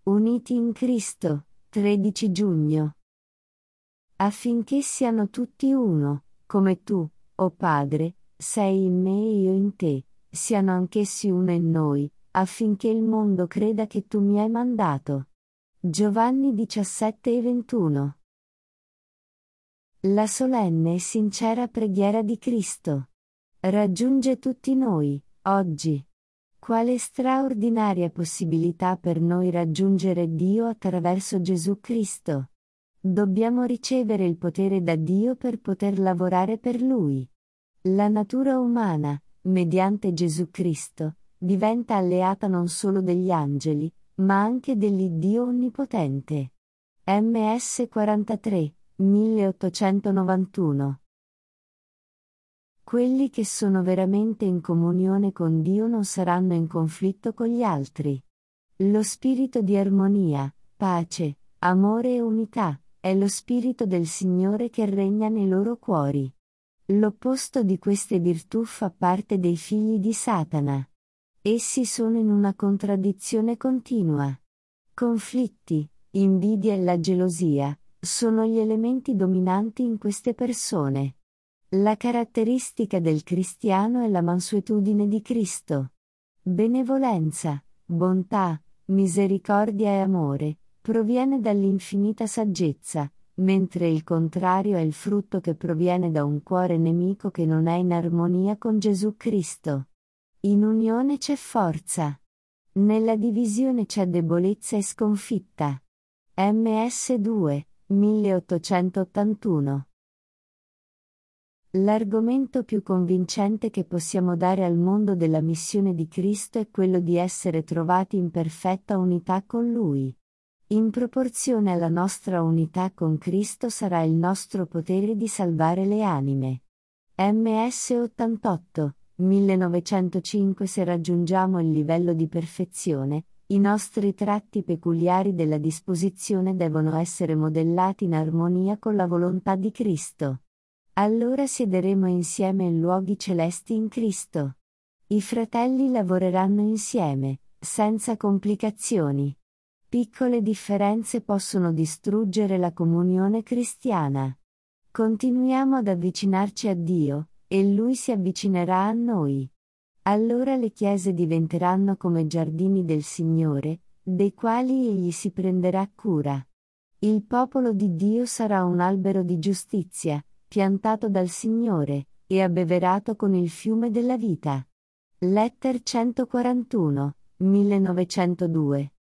Uniti in Cristo, 13 giugno. Affinché siano tutti uno, come tu, o Padre, sei in me e io in te, siano anch'essi uno in noi, affinché il mondo creda che tu mi hai mandato. Giovanni 17:21. La solenne e sincera preghiera di Cristo raggiunge tutti noi, oggi. Quale straordinaria possibilità per noi raggiungere Dio attraverso Gesù Cristo. Dobbiamo ricevere il potere da Dio per poter lavorare per Lui. La natura umana, mediante Gesù Cristo, diventa alleata non solo degli angeli, ma anche dell'Iddio Onnipotente. MS 43, 1891. Quelli che sono veramente in comunione con Dio non saranno in conflitto con gli altri. Lo spirito di armonia, pace, amore e unità è lo spirito del Signore che regna nei loro cuori. L'opposto di queste virtù fa parte dei figli di Satana. Essi sono in una contraddizione continua. Conflitti, invidia e la gelosia sono gli elementi dominanti in queste persone. La caratteristica del cristiano è la mansuetudine di Cristo. Benevolenza, bontà, misericordia e amore proviene dall'infinita saggezza, mentre il contrario è il frutto che proviene da un cuore nemico che non è in armonia con Gesù Cristo. In unione c'è forza. Nella divisione c'è debolezza e sconfitta. MS 2, 1881. L'argomento più convincente che possiamo dare al mondo della missione di Cristo è quello di essere trovati in perfetta unità con Lui. In proporzione alla nostra unità con Cristo sarà il nostro potere di salvare le anime. MS 88, 1905. Se raggiungiamo il livello di perfezione, i nostri tratti peculiari della disposizione devono essere modellati in armonia con la volontà di Cristo. Allora siederemo insieme in luoghi celesti in Cristo. I fratelli lavoreranno insieme, senza complicazioni. Piccole differenze possono distruggere la comunione cristiana. Continuiamo ad avvicinarci a Dio, e Lui si avvicinerà a noi. Allora le chiese diventeranno come giardini del Signore, dei quali Egli si prenderà cura. Il popolo di Dio sarà un albero di giustizia, piantato dal Signore, e abbeverato con il fiume della vita. Letter 141, 1902.